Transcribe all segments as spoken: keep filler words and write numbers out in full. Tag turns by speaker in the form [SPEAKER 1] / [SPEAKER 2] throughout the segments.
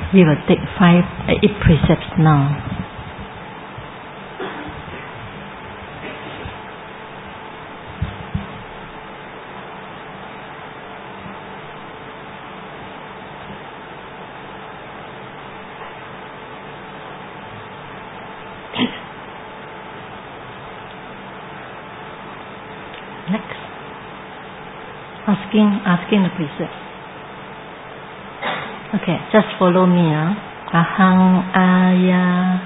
[SPEAKER 1] we will take five uh, eight precepts now. Next, asking asking the precept. Okay, just follow me. Huh? Ahang aya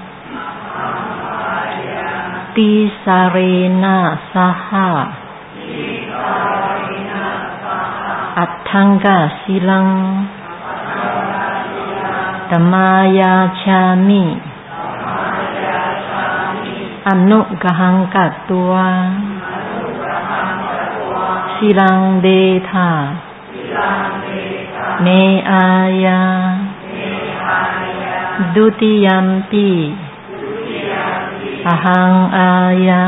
[SPEAKER 1] tisarena saha attanga silang dhammaya chami anugahangkatwa silang detha me aya dutiyampi ahang aya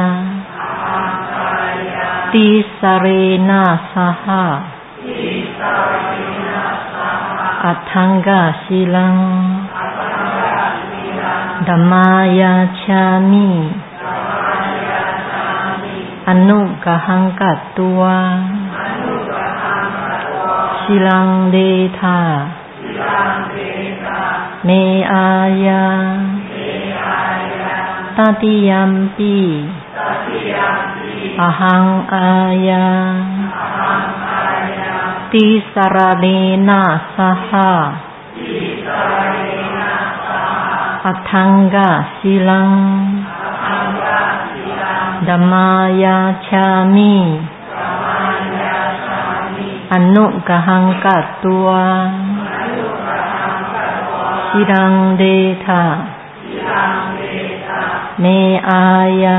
[SPEAKER 1] tisarena saha attanga silang dhammaya chami anugahangkatwa silang detha me aya tatiyampi ahang aya tisarena saha attanga silang dhammaya chami anugahangkatwa silang detha me aya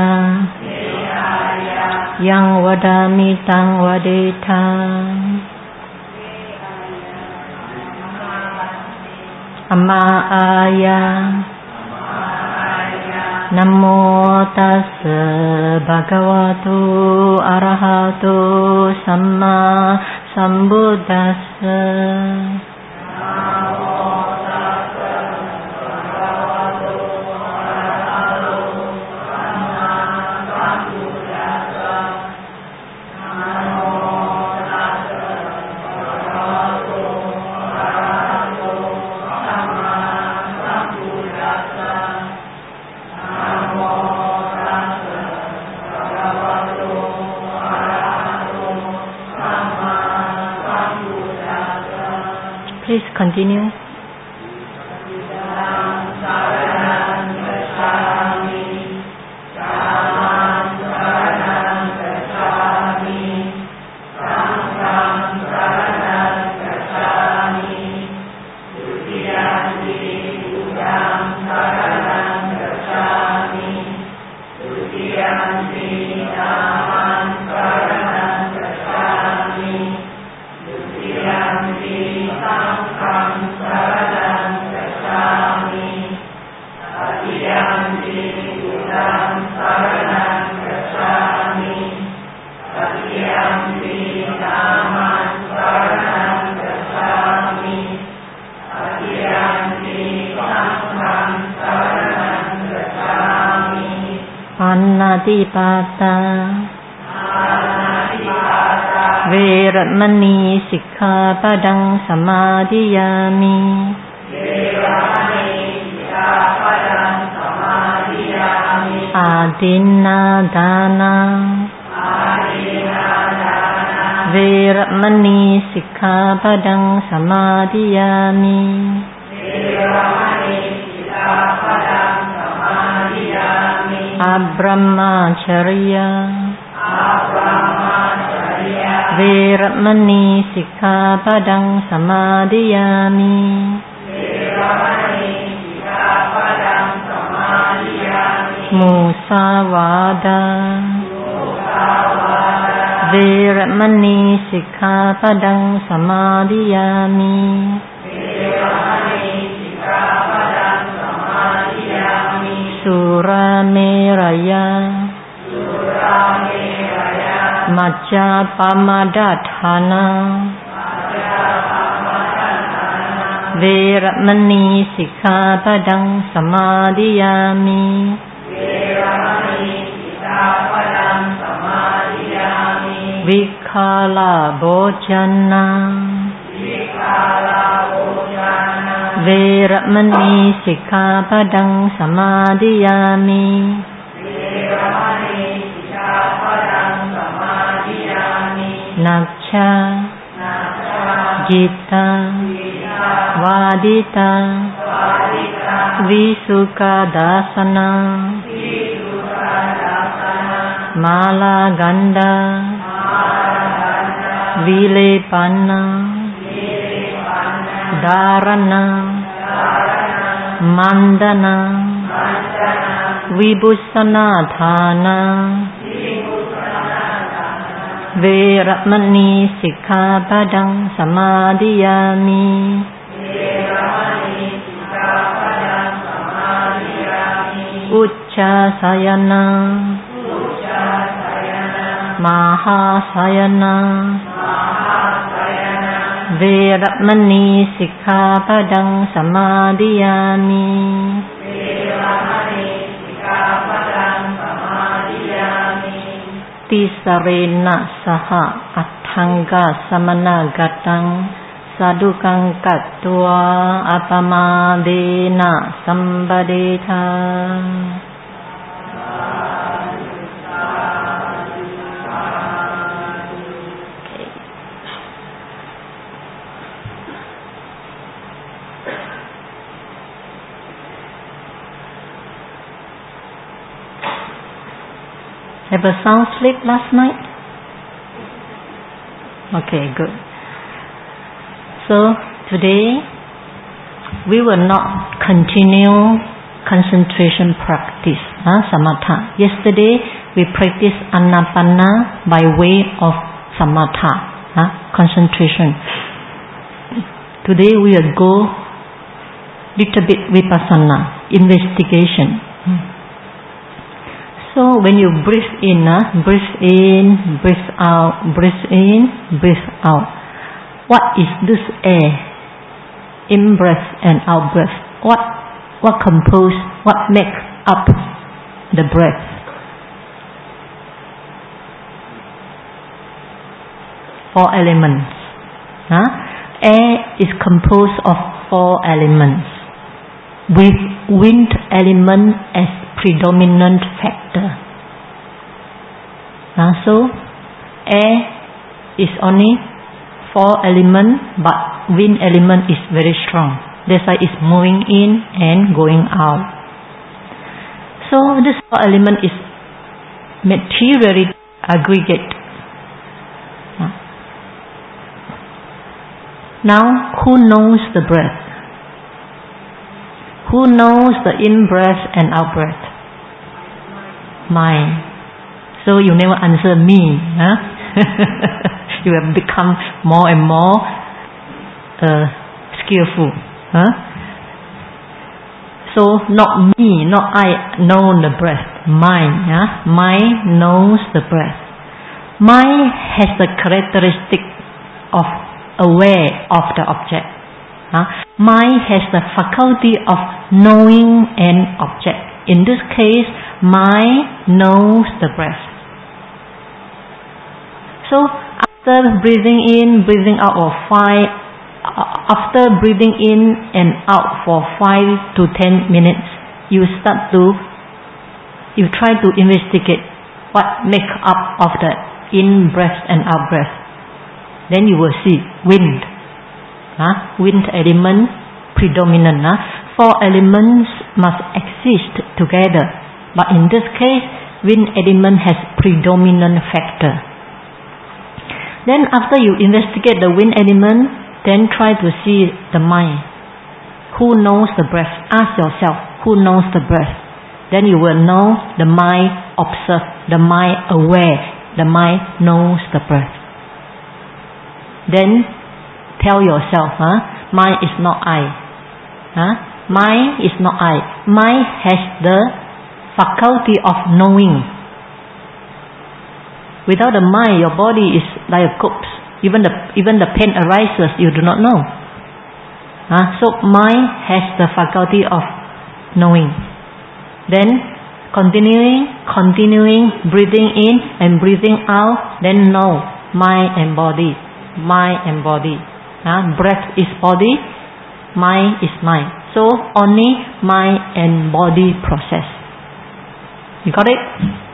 [SPEAKER 1] yang vadami tang vadetha amma aya namo tassa bhagavato arahato samma sambuddhassa Please continue. Annatipata Veramani Sikkhapadang Samadhiyami Adinna Dana Veramani Sikkhapadang Samadhiyami Abrahmacharya Veramani Sikkhapadang Samadhiyami Musavada Veramani Sikkhapadang Samadhiyami Surameraya Majjapamadatthana เวรมณีสิกขาปดังสมาธิยามิเวรมณีสิกขาปดังสมาธิยามิวิคาลาโภชนะวิคาลาโภชนะเวรมณีสิกขาปดังสมาธิยามิเวรมณีสิกขาปดังสมาธิยามินัจฉาจิตตังวาดิตังวิสุขดาสนังมาลากันดาวิเลปันนังดารนังมันดนังวิบุสนาทานังเวรมณีสิกขาปดังสมาธิยามิเวรมณีสิกขาปดังสมาธิยามิอุจจาสายนะอุจจาสายนะมหาสายนะมหาสายนะเวรมณีสิกขาปดังสมาธิยามิเวรมณีสิกขาปดังสมาธิยามิติสเรนะสหอัตถังกะสมณกตังสาดุกังกัตตวาอัปมาเดนะสัมปเดธาHave a sound sleep last night? Okay, good. So today we will not continue concentration practice, huh? Samatha. Yesterday we practiced Anapana by way of Samatha, huh? Concentration. Today we will go little bit Vipassana, investigation. Hmm. So when you breathe in, uh, breathe in, breathe out, breathe in, breathe out. What is this air? In breath and out breath. What what compose, what make up the breath? Four elements. Huh? Air is composed of four elements, with wind element as predominant factor. Uh, so air is only four element, but wind element is very strong. That's why it's moving in and going out. So this four element is materially aggregate. Uh. Now who knows the breath? Who knows the in-breath and out-breath? Mind. So you never answer me. Huh? You have become more and more uh, skillful. Huh? So not me, not I know the breath. Mind. Huh? Mind knows the breath. Mind has the characteristic of aware of the object. Huh? Mind has the faculty of knowing an object. In this case, mind knows the breath. So after breathing in, breathing out for five, after breathing in and out for five to ten minutes, you start to, you try to investigate what make up of the in breath and out breath. Then you will see wind. Huh? Wind element predominant. Huh? Four elements must exist together, but in this case, wind element has predominant factor. Then after you investigate the wind element, then try to see the mind. Who knows the breath? Ask yourself, who knows the breath? Then you will know the mind observe, the mind aware, the mind knows the breath. Then tell yourself, huh? Mind is not I. Huh? Mind is not I. Mind has the faculty of knowing. Without the mind, your body is like a corpse. Even the even the pain arises, you do not know. 啊 so mind has the faculty of knowing. Then continuing, continuing, breathing in and breathing out, then know mind and body, mind and body. Uh, breath is body, mind is mind. So only mind and body process. You got it?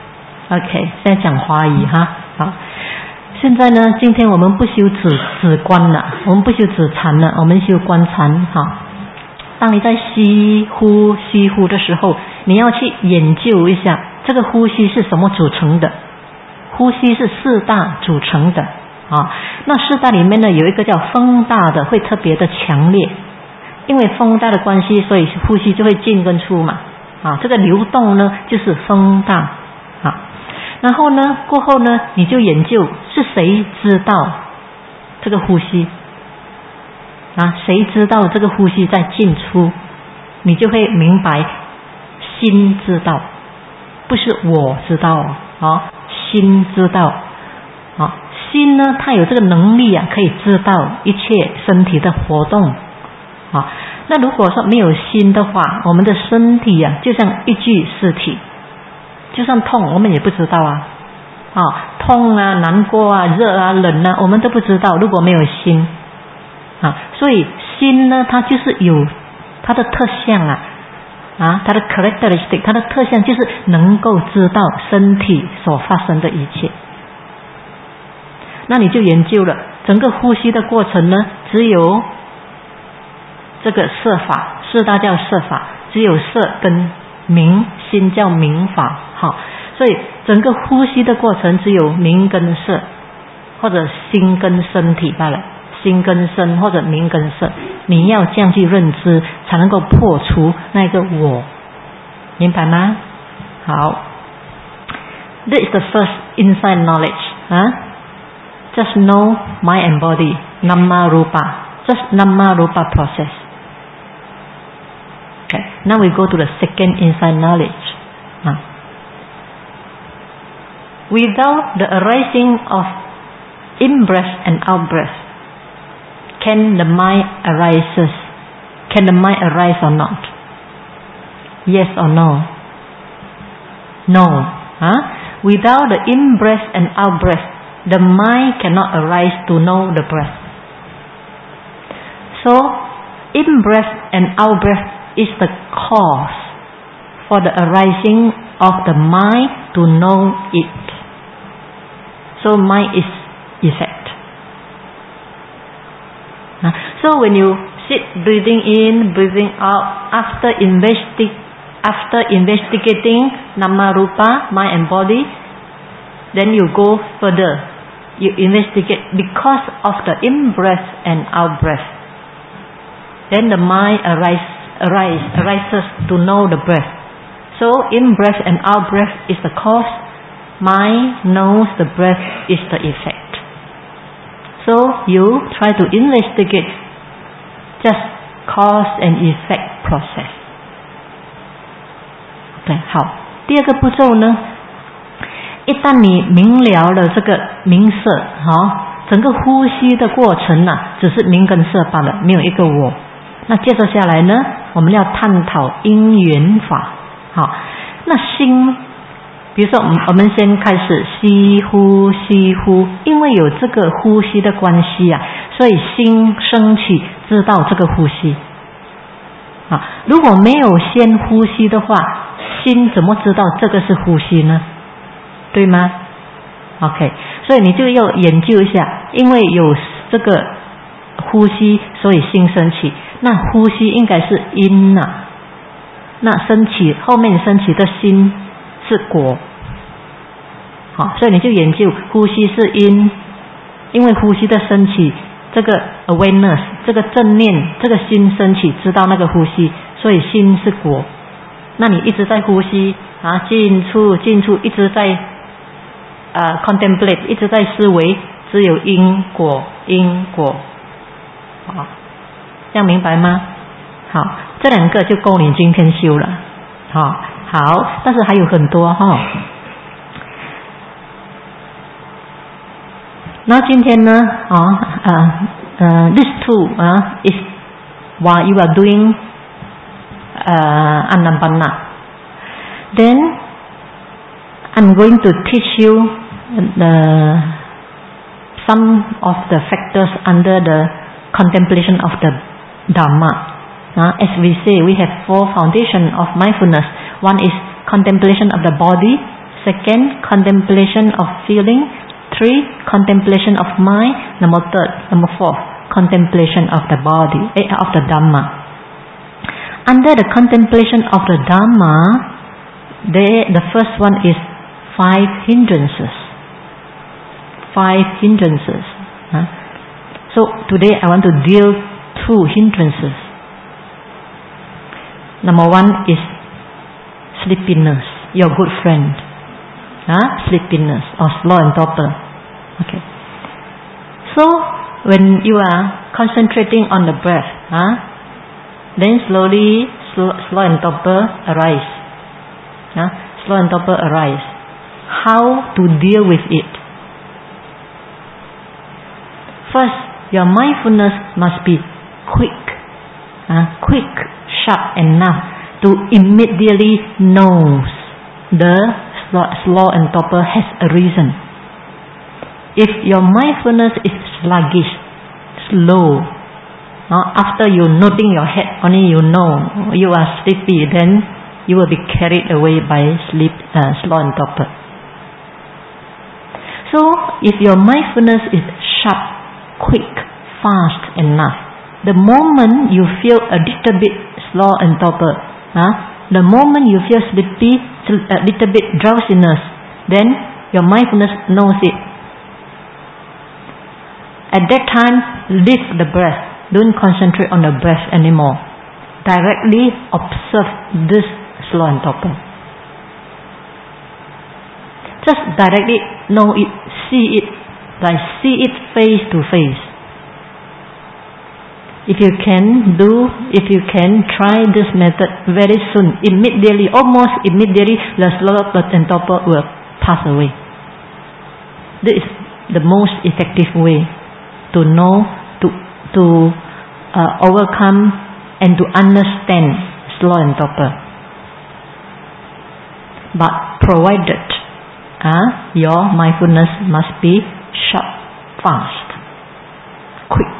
[SPEAKER 1] OK, 现在讲华语哈。好，现在呢，今天我们不修止止观了，我们不修止禅了，我们修观禅哈。当你在吸呼吸呼的时候，你要去研究一下这个呼吸是什么组成的。呼吸是四大组成的啊，那四大里面呢有一个叫风大的，会特别的强烈，因为风大的关系，所以呼吸就会进跟出嘛啊，这个流动呢就是风大啊。然后呢过后呢你就研究是谁知道这个呼吸啊，谁知道这个呼吸在进出，你就会明白心知道，不是我知道啊，心知道啊，心呢它有这个能力啊，可以知道一切身体的活动啊。那如果说没有心的话，我们的身体啊就像一具尸体，就算痛我们也不知道啊，啊痛啊难过啊热啊冷啊我们都不知道，如果没有心啊，所以心呢它就是有它的特项啊啊，它的 characteristic， 它的特项就是能够知道身体所发生的一切。那你就研究了整个呼吸的过程呢，只有这个色法，四大叫色法，只有色跟明，心叫明法。好，所以整个呼吸的过程只有明跟色，或者心跟身体罢了，心跟身或者明跟色，你要这样去认知才能够破除那个我，明白吗？好， This is the first inside knowledge 啊 Just know mind and body, Nama Rupa, just Nama Rupa process. Okay, now we go to the second inside knowledge. Uh, without the arising of in-breath and out-breath, can the mind arises? Can the mind arise or not? Yes or no? No. Huh? Without the in-breath and out-breath, the mind cannot arise to know the breath. So, in-breath and out-breath is the cause for the arising of the mind to know it. So, mind is effect. So, when you sit breathing in, breathing out, after investi after investigating Nama Rupa, mind and body, then you go further. You investigate because of the in-breath and out-breath. Then the mind arise, arise, arises to know the breath. So in-breath and out-breath is the cause. Mind knows the breath is the effect. So you try to investigate just cause and effect process. Okay, 好，第二个步骤呢，一旦你明了了这个明色，好，整个呼吸的过程啊，只是明跟色罢了，没有一个我。那接着下来呢，我们要探讨因缘法。好，那心，比如说我们先开始吸呼吸呼，因为有这个呼吸的关系啊，所以心升起知道这个呼吸。啊，如果没有先呼吸的话，心怎么知道这个是呼吸呢？对吗 ？OK， 所以你就要研究一下，因为有这个呼吸，所以心升起。那呼吸应该是因啊，那升起后面升起的心是果。好，所以你就研究呼吸是因，因为呼吸的升起，这个 awareness， 这个正念，这个心升起，知道那个呼吸，所以心是果。那你一直在呼吸啊，进出进出，一直在呃 contemplate， 一直在思维，只有因果因果，啊，这样明白吗？好，这两个就够你今天修了，好，好，但是还有很多哈。那今天呢，啊呃呃 this two 啊 is while you are doing uh, Anapana. Then I'm going to teach you the, some of the factors under the contemplation of the Dhamma. Uh, as we say, we have four foundations of mindfulness. One is contemplation of the body. Second, contemplation of feeling. Three, contemplation of mind. Number third, number four, contemplation of the body, eh, of the Dhamma. Under the contemplation of the Dhamma, they, the first one is five hindrances. Five hindrances. Huh? So today I want to deal two hindrances. Number one is sleepiness, your good friend. Huh? Sleepiness or slow and torpor. Okay. So when you are concentrating on the breath, huh? then slowly slow, slow and torpor arise. Huh? Slow and torpor arise. How to deal with it? First, your mindfulness must be quick, uh, quick, sharp enough to immediately know the slow, slow and torpor has a reason. If your mindfulness is sluggish, slow, uh, after you noting your head, only you know you are sleepy, then you will be carried away by sleep, uh, slow and torpor. So, if your mindfulness is sharp, quick, fast enough, the moment you feel a little bit slow and torpor, huh? the moment you feel sleepy, a little bit drowsiness, then your mindfulness knows it. At that time, leave the breath. Don't concentrate on the breath anymore. Directly observe this slow and torpor. Just directly know it, see it, like see it face to face. If you can do, if you can try this method very soon, immediately, almost immediately, the slow and torpor will pass away. This is the most effective way to know, to to uh, overcome and to understand slow and torpor. But provided uh, your mindfulness must be sharp, fast, quick.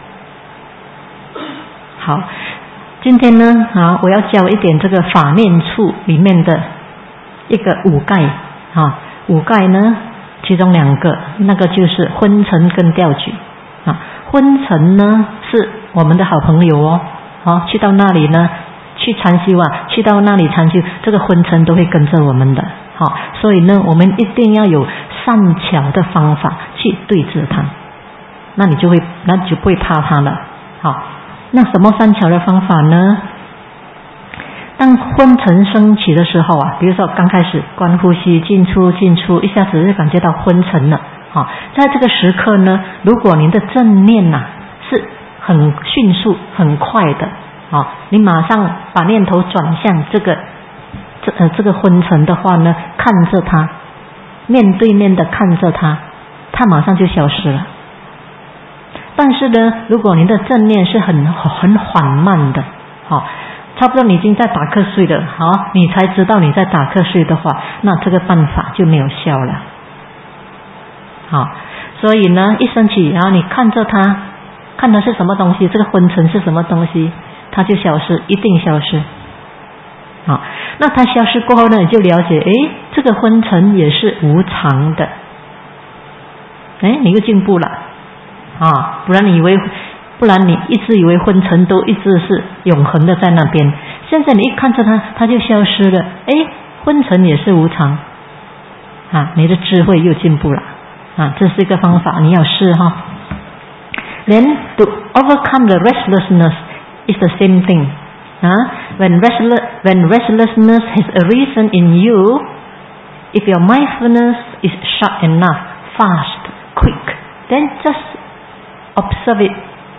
[SPEAKER 1] 好，今天呢，啊，我要教一点这个法念处里面的一个五盖啊，五盖呢，其中两个，那个就是昏沉跟调举啊。昏沉呢是我们的好朋友哦，啊，去到那里呢，去禅修啊，去到那里禅修，这个昏沉都会跟着我们的，好、啊，所以呢，我们一定要有善巧的方法去对治它，那你就会，那你就不会怕它了，好、啊。那什么善巧的方法呢？当昏沉升起的时候啊，比如说刚开始观呼吸进出进出，一下子就感觉到昏沉了。好，在这个时刻呢，如果您的正念呐、啊、是很迅速很快的，啊，你马上把念头转向这个这呃这个昏沉的话呢，看着它，面对面的看着它，它马上就消失了。但是呢，如果您的正念是很很缓慢的，好，差不多你已经在打瞌睡了，好，你才知道你在打瞌睡的话，那这个办法就没有效了。好，所以呢，一升起，然后你看着它，看的是什么东西，这个昏沉是什么东西，它就消失，一定消失。好，那它消失过后呢，你就了解，诶，这个昏沉也是无常的，诶，你又进步了。啊，不然你以为，不然你一直以为昏沉都一直是永恒的在那边。现在你一看着它，它就消失了。哎，昏沉也是无常，啊，你的智慧又进步了。啊，这是一个方法，你要试哈。Then to overcome the restlessness is the same thing. 啊 when restless, when restlessness has arisen in you, if your mindfulness is sharp enough, fast, quick, then just observe it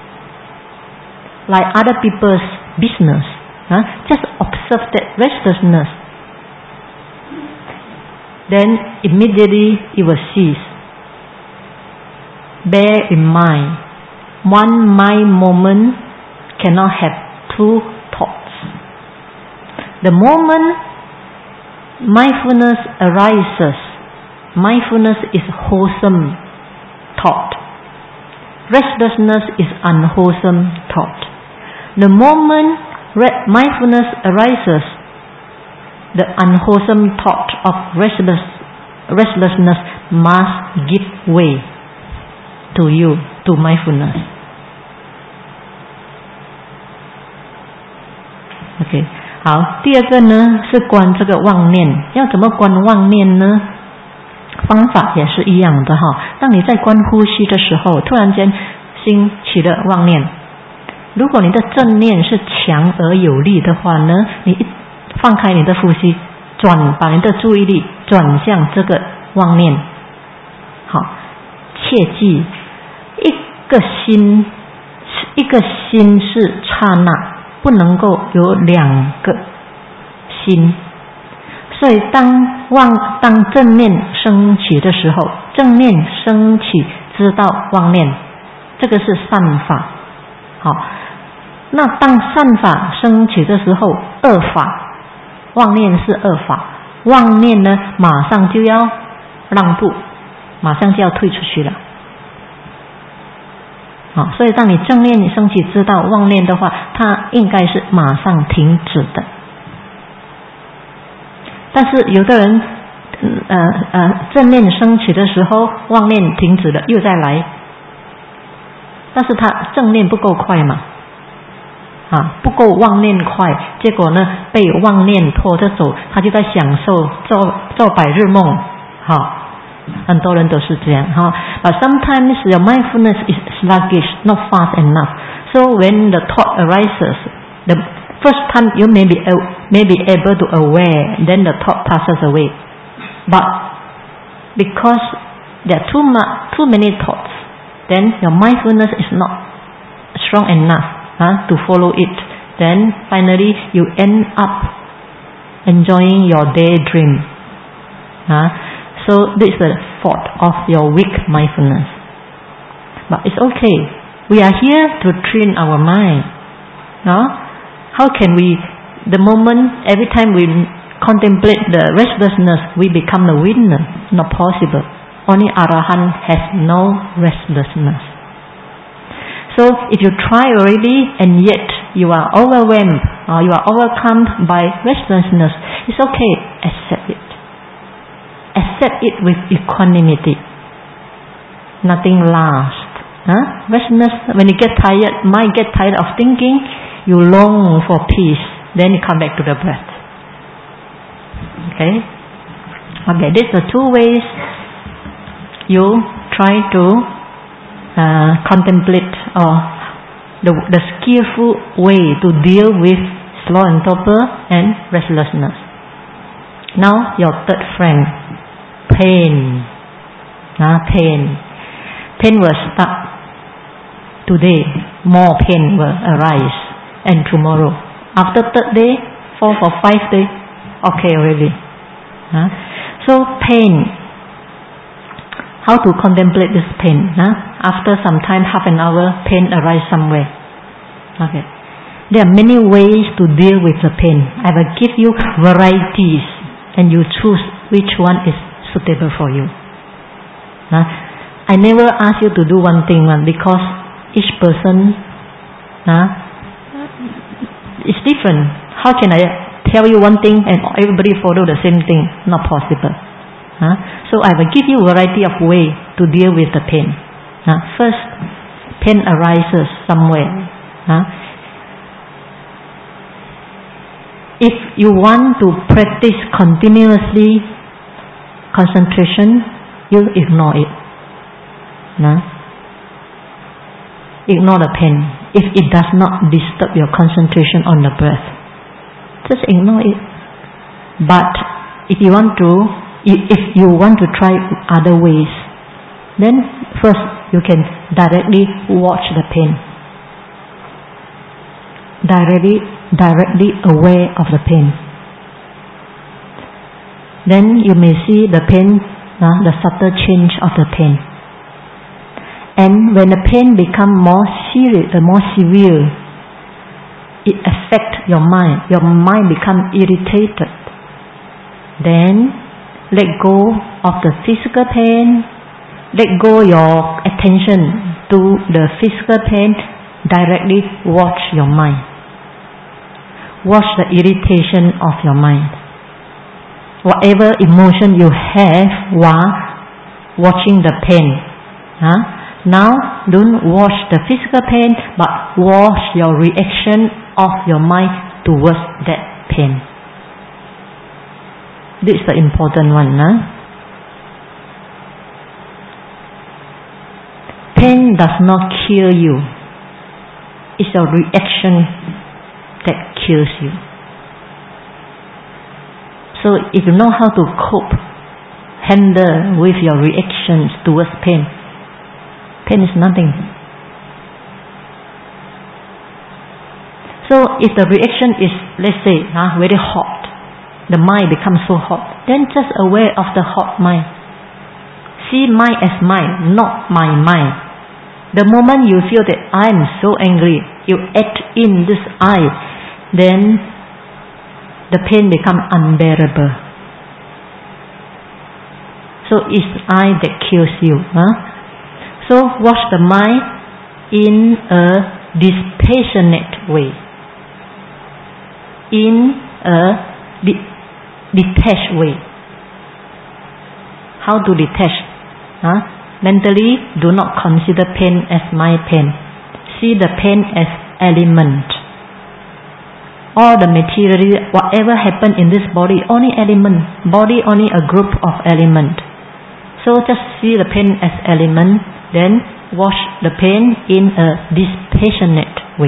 [SPEAKER 1] like other people's business. Huh? Just observe that restlessness. Then immediately it will cease. Bear in mind, one mind moment cannot have two thoughts. The moment mindfulness arises, mindfulness is wholesome thought. Restlessness is unwholesome thought. The moment mindfulness arises, the unwholesome thought of restless, restlessness must give way to you, to mindfulness. OK， 好，第二个呢是观这个妄念，要怎么观妄念呢？方法也是一样的哈。当你在观呼吸的时候，突然间心起了妄念，如果你的正念是强而有力的话呢，你一放开你的呼吸，转把你的注意力转向这个妄念。好，切记，一个心，一个心是刹那，不能够有两个心。所以当妄当正念升起的时候，正念升起知道妄念，这个是善法。好，那当善法升起的时候，恶法，妄念是恶法，妄念呢马上就要让步，马上就要退出去了。好，所以当你正念升起知道妄念的话，它应该是马上停止的。但是有的人呃呃正念升起的时候，妄念停止了又再来，但是他正念不够快嘛，啊不够妄念快，结果呢被妄念拖着走，他就在享受做做白日梦。好，很多人都是这样哈。But sometimes your mindfulness is sluggish, not fast enough. So when the thought arises, the first time you may be may be able to aware, then the thought passes away. But because there are too much, too many thoughts, then your mindfulness is not strong enough huh, to follow it. Then finally you end up enjoying your daydream. Huh? So this is the fault of your weak mindfulness. But it's okay. We are here to train our mind. No? How can we, the moment, every time we contemplate the restlessness, we become the winner? Not possible. Only Arahant has no restlessness. So if you try already and yet you are overwhelmed or you are overcome by restlessness, it's okay. Accept it. Accept it with equanimity. Nothing lasts. Huh? Restlessness, when you get tired, mind get tired of thinking, you long for peace. Then you come back to the breath. Okay? Okay, these are two ways you try to uh, contemplate or the, the skillful way to deal with slow and torpor and restlessness. Now your third friend, pain. Uh, pain. Pain will start today. More pain will arise. And tomorrow. After third day, fourth or five day, okay already. Huh? So pain. How to contemplate this pain? Huh? After some time, half an hour, pain arises somewhere. Okay. There are many ways to deal with the pain. I will give you varieties, and you choose which one is suitable for you. Huh? I never ask you to do one thing because each person huh, is different. How can I tell you one thing and everybody follow the same thing? Not possible. Huh? So I will give you a variety of ways to deal with the pain. Huh? First, pain arises somewhere. Huh? If you want to practice continuously concentration, you ignore it. Huh? Ignore the pain. If it does not disturb your concentration on the breath, just ignore it. But if you want to, if you want to try other ways, then first you can directly watch the pain. Directly, directly aware of the pain. Then you may see the pain, uh, the subtle change of the pain. And when the pain becomes more serious, uh, more severe, it affects your mind. Your mind become irritated. Then let go of the physical pain. Let go your attention to the physical pain. Directly watch your mind. Watch the irritation of your mind. Whatever emotion you have while watching the pain. Huh? Now don't watch the physical pain, but watch your reaction of your mind towards that pain. This is the important one. Huh? Pain does not kill you. It's your reaction that kills you. So if you know how to cope, handle with your reactions towards pain, pain is nothing. So if the reaction is, let's say, huh, very hot, the mind becomes so hot, then just aware of the hot mind. See mind as mind, not my mind. The moment you feel that I am so angry, you act in this I, then the pain becomes unbearable. So it's I that kills you. Huh? So watch the mind in a dispassionate way, in a de- detached way. How to detach? Huh? Mentally, do not consider pain as my pain. See the pain as element. All the material, whatever happened in this body, only element. Body only a group of element. So just see the pain as element, then watch the pain in a dispassionate way.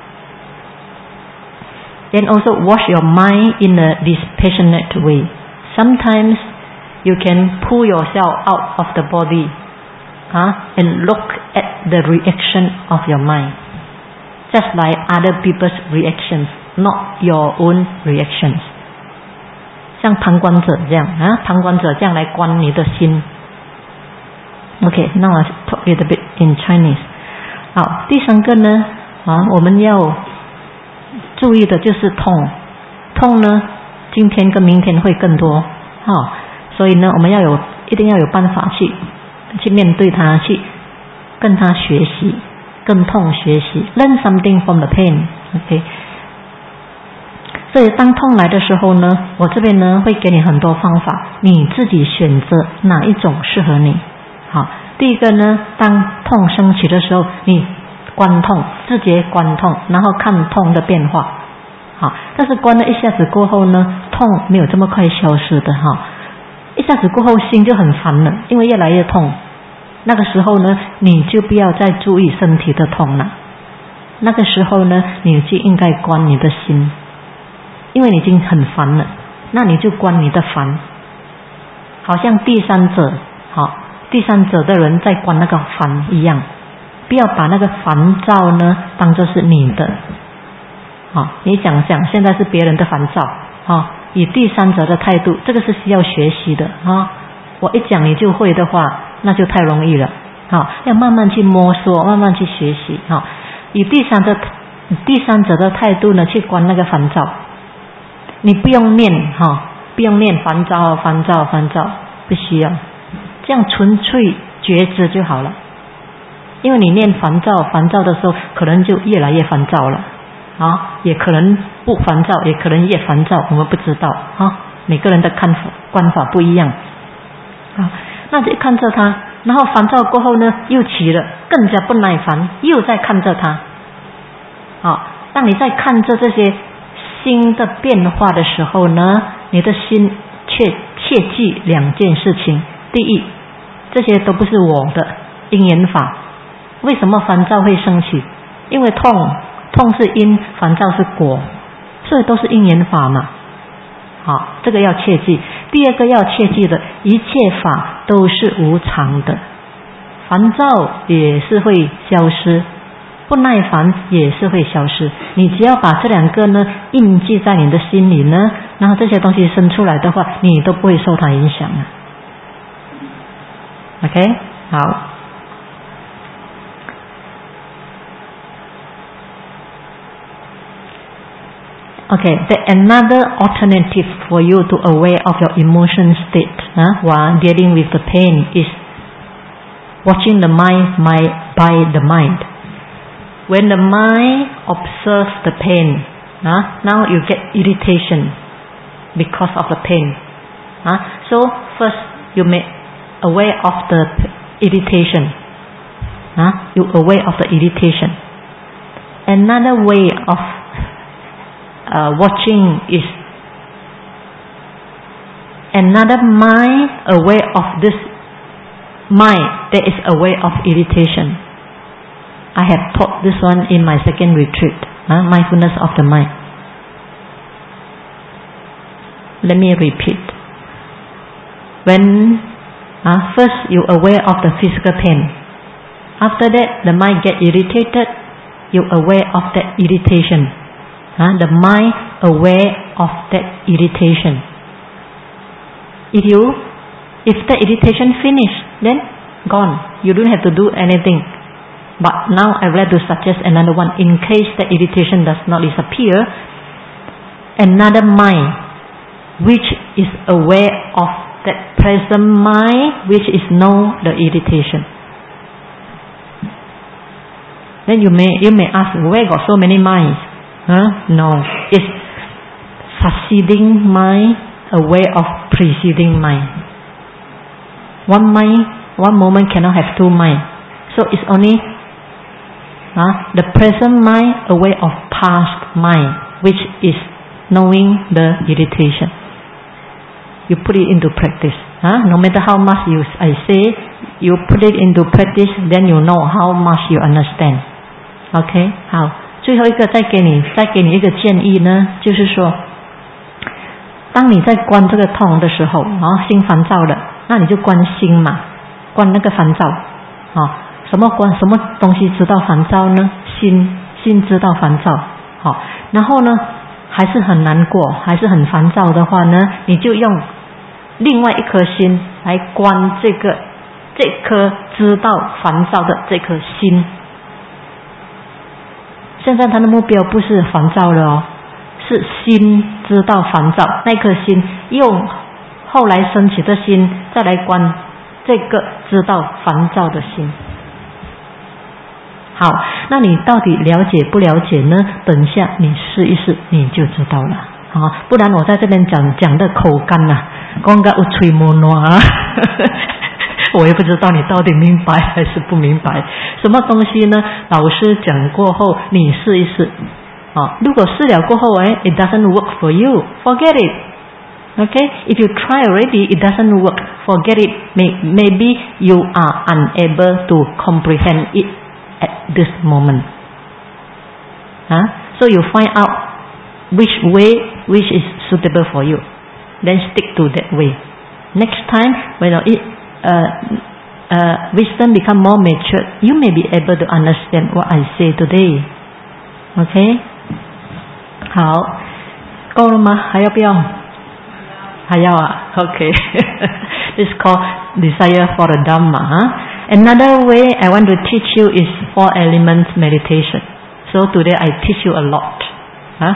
[SPEAKER 1] Then also watch your mind in a dispassionate way. Sometimes you can pull yourself out of the body, huh, and look at the reaction of your mind, just like other people's reactions, not your own reactions. 像旁观者这样啊，旁观者这样来观你的心。Okay, now I talk a little bit in Chinese. 好，第三个呢，啊，我们要注意的就是痛。痛呢，今天跟明天会更多，哈、哦，所以呢，我们要有一定要有办法去去面对它，去跟它学习，跟痛学习 ，learn something from the pain。OK。所以当痛来的时候呢，我这边呢会给你很多方法，你自己选择哪一种适合你。好，第一个呢，当痛升起的时候，你观痛，自觉观痛，然后看痛的变化。好，但是观了一下子过后呢，痛没有这么快消失的哈。一下子过后心就很烦了，因为越来越痛。那个时候呢，你就不要再注意身体的痛了。那个时候呢，你就应该观你的心。因为你已经很烦了，那你就观你的烦，好像第三者，好，第三者的人在观那个烦一样，不要把那个烦躁呢当作是你的，好，你想想现在是别人的烦躁，好，以第三者的态度，这个是需要学习的啊。我一讲你就会的话，那就太容易了，好，要慢慢去摸索，慢慢去学习，好，以第三者第三者的态度呢去观那个烦躁。你不用念哈，不用念烦躁烦躁烦躁，不需要，这样纯粹觉知就好了。因为你念烦躁烦躁的时候，可能就越来越烦躁了啊，也可能不烦躁，也可能越烦躁，我们不知道啊。每个人的看法观法不一样啊。那就看着它，然后烦躁过后呢，又起了，更加不耐烦，又在看着它。啊，当你在看着这些心的变化的时候呢，你的心切切记两件事情。第一，这些都不是我的因缘法。为什么烦躁会升起？因为痛，痛是因，烦躁是果，所以都是因缘法嘛。好，这个要切记。第二个要切记的，一切法都是无常的，烦躁也是会消失，不耐烦也是会消失。你只要把这两个呢印记在你的心里呢，然后这些东西生出来的话，你都不会受它影响啊。OK， 好。 Okay, the another alternative for you to aware of your emotion state huh, while dealing with the pain is watching the mind, mind by the mind. When the mind observes the pain, huh, now you get irritation because of the pain. Huh? So first you may aware of the irritation. Huh? You aware of the irritation. Another way of uh, watching is another mind aware of this mind that is aware of irritation. I have taught this one in my second retreat, huh? Mindfulness of the mind. Let me repeat. When uh, first you aware of the physical pain. After that the mind get irritated, you aware of that irritation. Huh? The mind aware of that irritation. If you, if the irritation finish, then gone. You don't have to do anything. But now I would like to suggest another one. In case the irritation does not disappear, another mind which is aware of that present mind which is know the irritation. Then you may you may ask, where got so many minds? Huh? No, it's succeeding mind aware of preceding mind. One mind, one moment cannot have two minds. So it's only huh, the present mind aware of past mind, which is knowing the irritation. You put it into practice. Huh? No matter how much you I say, you put it into practice, then you know how much you understand. OK， 好，最后一个再给你再给你一个建议呢，就是说，当你在观这个痛的时候，啊，心烦躁了，那你就观心嘛，观那个烦躁，啊，什么观什么东西知道烦躁呢？心，心知道烦躁，好，然后呢，还是很难过，还是很烦躁的话呢，你就用另外一颗心来观这个这颗知道烦躁的这颗心。现在他的目标不是烦躁了哦，是心知道烦躁，那颗心用后来升起的心再来观这个知道烦躁的心。好，那你到底了解不了解呢？等一下你试一试你就知道了啊！不然我在这边讲讲的口干呐、啊，讲个有吹毛暖啊。我也不知道你到底明白还是不明白什么东西呢？老师讲过后你试一试啊，如果试了过后哎 it doesn't work for you, forget it. Okay, if you try already it doesn't work, forget it. Maybe you are unable to comprehend it at this moment. Huh? So you find out which way which is suitable for you, then stick to that way. Next time when it Uh, uh, wisdom become more mature, you may be able to understand what I say today. Okay? 好，够了吗？还要不要？还要啊 Okay. This is called desire for the Dhamma. Huh? Another way I want to teach you is four elements meditation. So today I teach you a lot. Huh?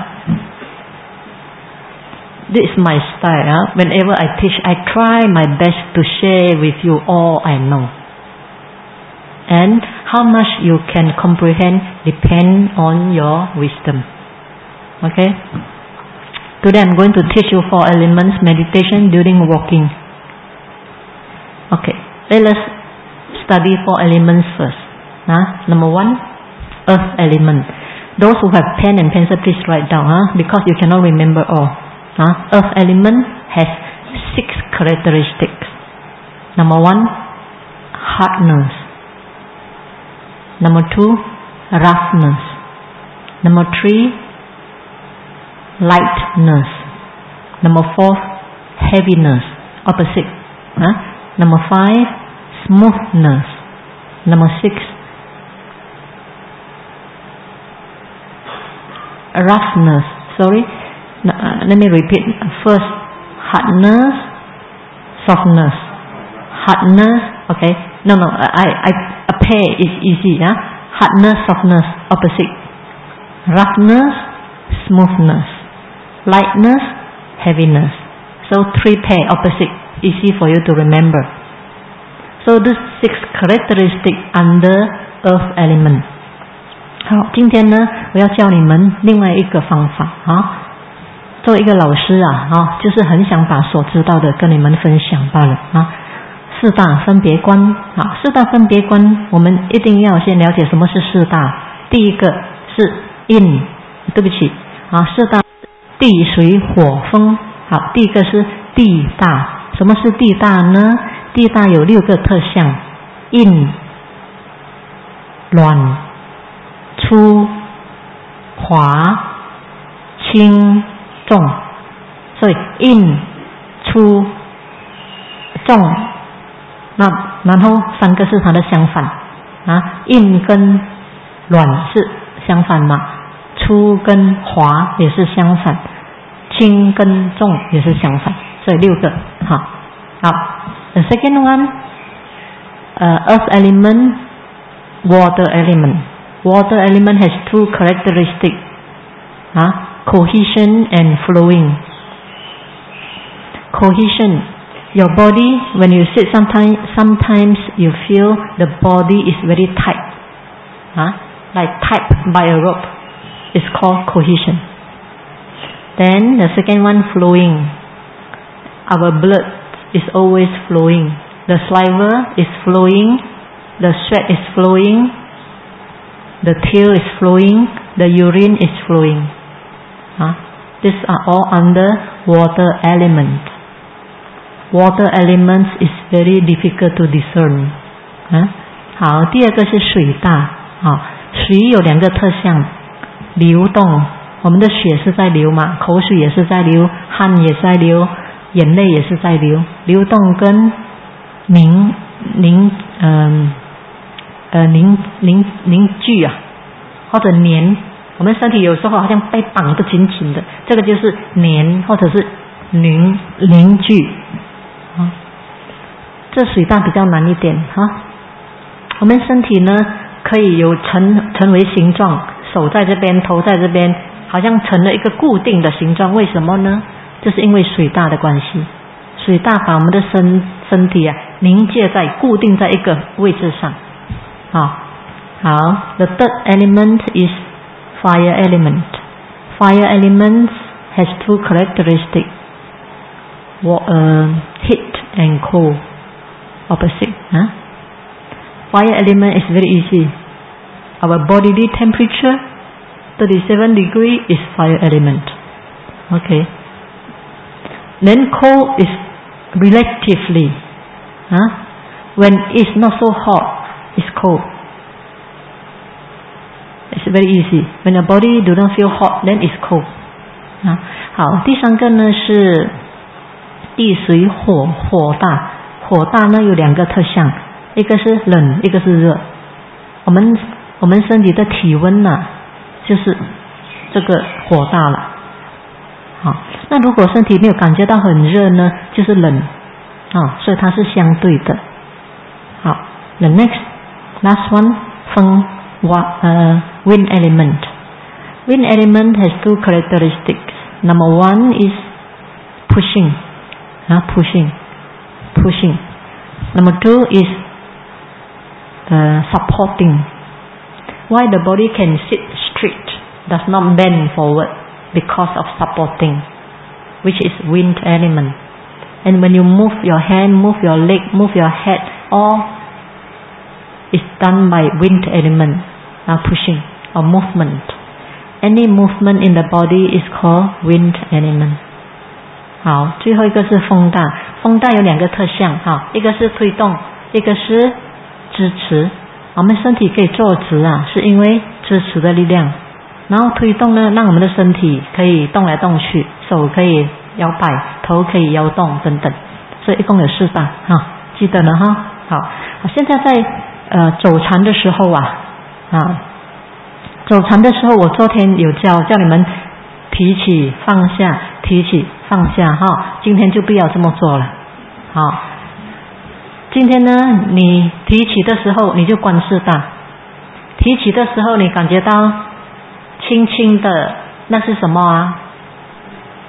[SPEAKER 1] This is my style. Huh? Whenever I teach, I try my best to share with you all I know. And how much you can comprehend depends on your wisdom. Okay? Today I'm going to teach you four elements meditation during walking. Okay, let us study four elements first. Huh? Number one, earth element. Those who have pen and pencil, please write down, huh? Because you cannot remember all. Huh? Earth element has six characteristics. Number one, hardness. Number two, roughness. Number three, lightness. Number four, heaviness, opposite. Huh? Number five, smoothness. Number six, roughness. Sorry. Uh, let me repeat. First, hardness, softness. Hardness, okay. No, no. I, I, a pair is easy. Yeah. Hardness, softness, opposite. Roughness, smoothness. lightness, heaviness. So three pair opposite, easy for you to remember. So this six characteristics under earth element. 好，今天呢，我要教你们另外一个方法啊。作为一个老师啊，啊，就是很想把所知道的跟你们分享罢了啊。四大分别观啊，四大分别观，我们一定要先了解什么是四大。第一个是印，对不起啊，四大地水火风。好，第一个是地大。什么是地大呢？地大有六个特象：硬、软、粗、滑、轻、重。所以硬、粗、重，那然后三个是它的相反啊，硬跟软是相反嘛，粗跟滑也是相反，轻跟重也是相反，所以六个。好，好 ，the second one, uh, earth element, water element. Water element has two characteristics, 啊 cohesion and flowing. Cohesion, your body when you sit sometimes sometimes you feel the body is very tight, 啊 like tied by a rope. It's called cohesion. Then the second one, flowing. Our blood is always flowing. The saliva is flowing. The sweat is flowing. The tear is flowing. The urine is flowing. Huh? These are all under water element. Water elements is very difficult to discern. Huh? 好，第二个是水大。好，水有两个特象，流动。我们的血是在流嘛，口水也是在流，汗也在流，眼泪也是在流。流动跟凝凝嗯 呃, 呃凝凝凝聚啊，或者粘。我们身体有时候好像被绑得紧紧的，这个就是粘或者是凝凝聚啊。这水大比较难一点哈。我们身体呢可以有成成为形状，手在这边，头在这边，好像成了一个固定的形状。为什么呢？就是因为水大的关系。水大把我们的身身体啊凝结在固定在一个位置上。好，好 ，the third element is fire element. Fire element has two characteristics: uh, heat and cold, opposite. Huh? Fire element is very easy. Our bodily temperature, thirty-seven degree, is fire element. Okay. Then cold is relatively. Huh? When it's not so hot, it's cold. It's very easy. When your body do not feel hot, then it's cold. 啊，好，第三个呢是地水火，火大。火大呢有两个特象，一个是冷，一个是热。我们我们身体的体温呢、啊，就是这个火大了。好，那如果身体没有感觉到很热呢，就是冷啊，所以它是相对的。好 ，the next last one 风。Uh, wind element. Wind element has two characteristics. Number one is pushing, uh, pushing, pushing. Number two is uh, supporting. Why the body can sit straight, does not bend forward, because of supporting, which is wind element. And when you move your hand, move your leg, move your head, all is done by wind element. Uh, pushing or movement. Any movement in the body is called wind element. 好，最后一个是风大。风大有两个特象，哈，一个是推动，一个是支持。我们身体可以坐直啊，是因为支持的力量。然后推动呢，让我们的身体可以动来动去，手可以摇摆，头可以摇动等等。所以一共有四大，哈，记得了哈。好，现在在呃走禅的时候啊。啊，走禅的时候，我昨天有教叫你们提起放下，提起放下哈。今天就不要这么做了。好，今天呢，你提起的时候你就观四大，提起的时候你感觉到轻轻的，那是什么啊？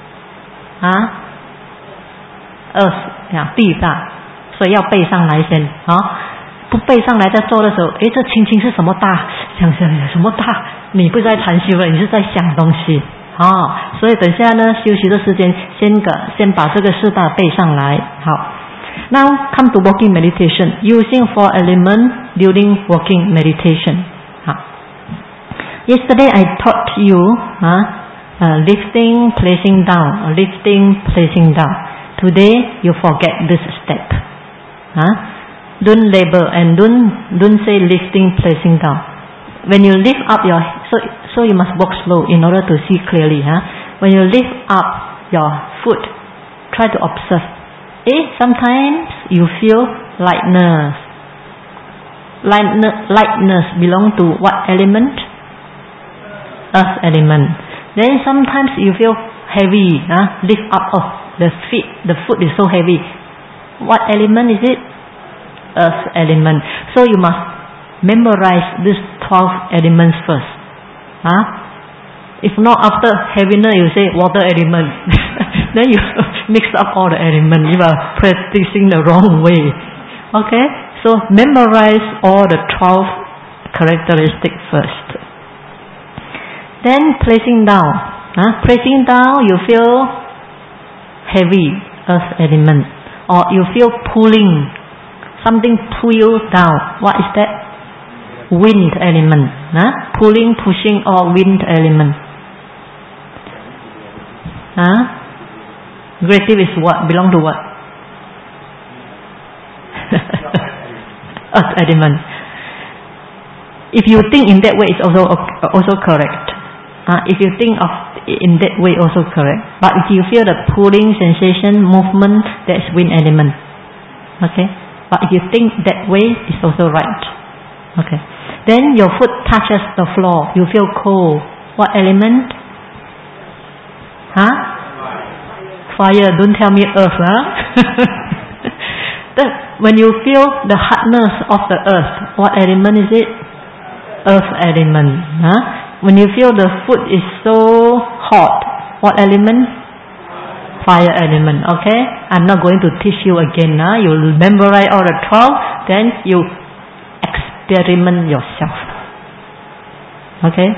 [SPEAKER 1] 啊 ，earth 呀，地大，所以要背上来先啊。不背上来，在做的时候，诶，这青青是什么大？想想什么大？你不是在禅修了，你是在想东西啊。所以等下呢，休息的时间，先个先把这个四大背上来。好 ，Now come to walking meditation. Using four elements during walking meditation. 好 ，Yesterday I taught you 啊、uh, lifting, placing down, lifting, placing down. Today you forget this step. 啊。Don't label and don't don't say lifting, placing down. When you lift up your so so you must walk slow in order to see clearly. Huh? When you lift up your foot, try to observe. Eh, sometimes you feel lightness. Lightness, lightness belong to what element? Earth element. Then sometimes you feel heavy. Huh? Lift up. Oh, the feet, the foot is so heavy. What element is it? Earth element. So you must memorize these twelve elements first. Huh? If not, after heaviness you say water element. Then you mix up all the elements. You are practicing the wrong way. Okay? So memorize all the twelve characteristics first. Then placing down. Huh? Placing down, you feel heavy, earth element. Or you feel pulling. Something pull you down. What is that? Wind element. Huh? Pulling, pushing, or wind element. Huh? Negative is what? Belong to what? Earth element. If you think in that way, it's also also correct. Uh, if you think of in that way, also correct. But if you feel the pulling sensation, movement, that's wind element. Okay. But if you think that way, it's also right. Okay. Then your foot touches the floor. You feel cold. What element? Huh? Fire. Don't tell me earth. Huh? Then when you feel the hardness of the earth, what element is it? Earth element. Huh? When you feel the foot is so hot, what element? Fire element. Okay, I'm not going to teach you again. Huh? You memorize all the twelve, then you experiment yourself. Okay,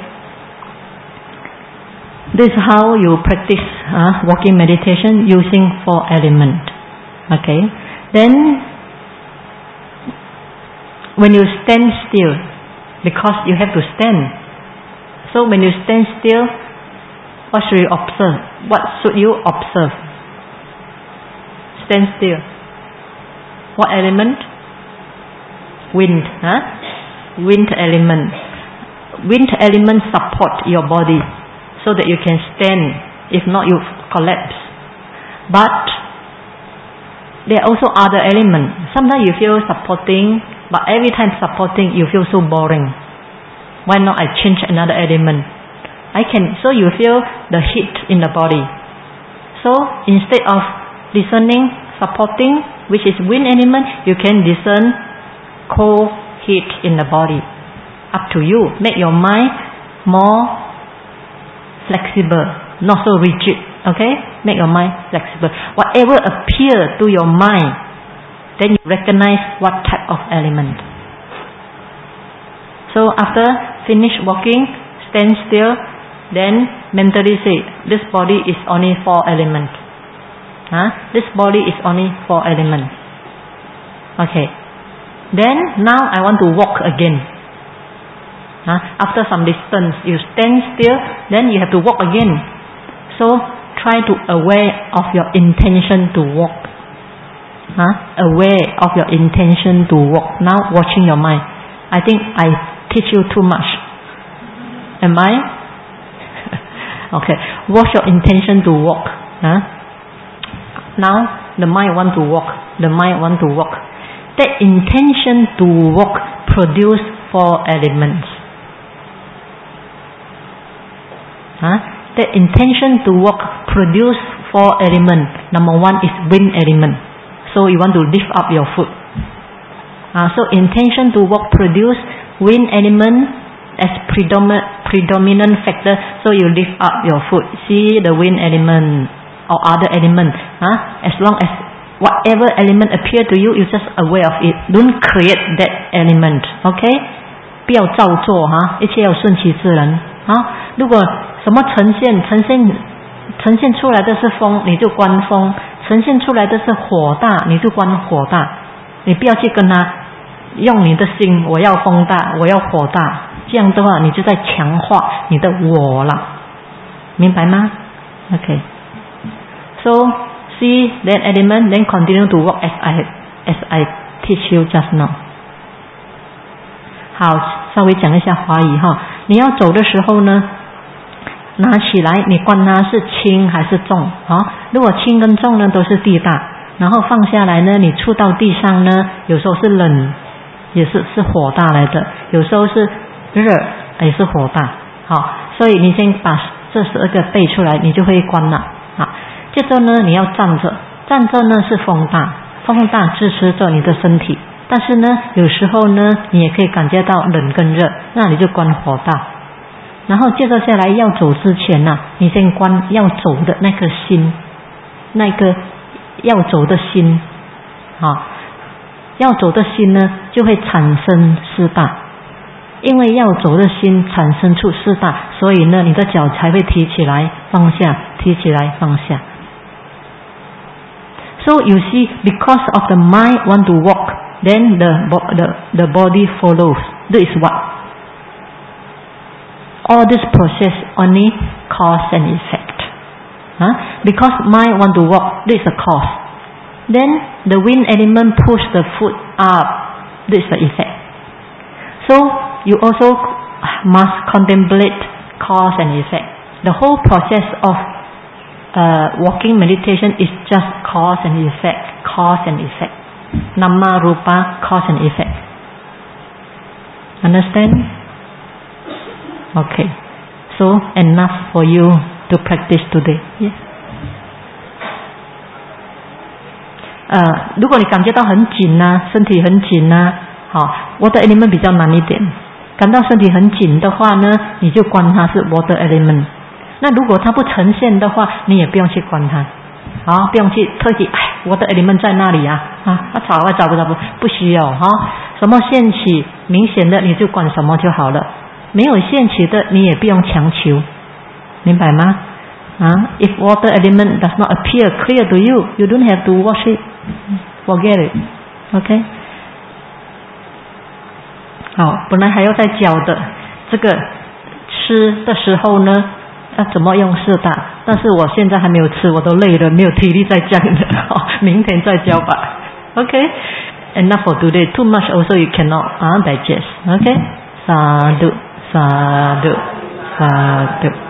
[SPEAKER 1] this is how you practice uh, walking meditation using four elements. Okay, then when you stand still, because you have to stand, so when you stand still, what should you observe? What should you observe? Stand still. What element? Wind. Huh? Wind element. Wind element support your body so that you can stand. If not, you collapse. But there are also other elements. Sometimes you feel supporting, but every time supporting, you feel so boring. Why not I change another element? I can, so you feel the heat in the body. So instead of discerning supporting, which is wind element, you can discern cold heat in the body. Up to you. Make your mind more flexible, not so rigid. Okay? Make your mind flexible. Whatever appears to your mind, then you recognize what type of element. So after finish walking, stand still. Then mentally say, this body is only four elements. Huh? This body is only four elements. Okay. Then now I want to walk again. Huh? After some distance, you stand still, then you have to walk again. So try to aware of your intention to walk. Huh? Aware of your intention to walk. Now watching your mind. I think I teach you too much. Am I? Okay, watch your intention to walk. Huh? Now the mind want to walk. The mind want to walk. That intention to walk produce four elements. Huh? That intention to walk produce four elements. Number one is wind element. So you want to lift up your foot. Uh, so intention to walk produce wind element as predominant predominant factor, so you lift up your foot. See the wind element. or other element. Huh? As long as whatever element appear to you, you just aware of it. Don't create that element. Okay? 不要造作哈，一切要顺其自然啊。如果什么呈现呈现呈现出来的是风，你就观风；呈现出来的是火大，你就观火大。你不要去跟他用你的心，我要风大，我要火大，这样的话你就在强化你的我了，明白吗 ？Okay. So see that element, then continue to walk as I as I teach you just now. 好，稍微讲一下华语哈。你要走的时候呢，拿起来你观它是轻还是重啊？如果轻跟重呢都是地大，然后放下来呢，你触到地上呢，有时候是冷，也是是火大来的，有时候是热，也是火大。好，所以你先把这十二个背出来，你就会观了啊。接着呢，你要站着，站着呢是风大，风大支持着你的身体。但是呢，有时候呢，你也可以感觉到冷跟热，那你就观火大。然后接着下来要走之前呢、啊，你先观要走的那颗心，那个要走的心，啊，要走的心呢，就会产生四大。因为要走的心产生出四大，所以呢，你的脚才会提起来放下，提起来放下。So you see, because of the mind want to walk, then the the the body follows. This is what all this process only cause and effect. Huh? Because mind want to walk, this is the cause. Then the wind element push the foot up. This is the effect. So you also must contemplate cause and effect. The whole process of uh, walking meditation is just cause and effect, cause and effect. Nama rupa, cause and effect. Understand? Okay. So enough for you to practice today. Yes. 呃，如果你感觉到很紧啊，身体很紧啊，好 ，water element 比较难一点。感到身体很紧的话呢，你就观它是 water element。那如果它不呈现的话，你也不用去观它，好，不用去特地，哎 ，water element 在那里啊，啊，它找啊找不着不，不需要哈。什么现起明显的你就观什么就好了，没有现起的你也不用强求，明白吗？啊 ，if water element does not appear clear to you, you don't have to watch it, forget it, okay? 好，本来还要再教的，这个吃的时候呢，要怎么用四大？但是我现在还没有吃，我都累了，没有体力再讲的，明天再教吧。Okay? Enough for today. Too much also you cannot uh, digest. Okay? Sadhu, sadhu, sadhu.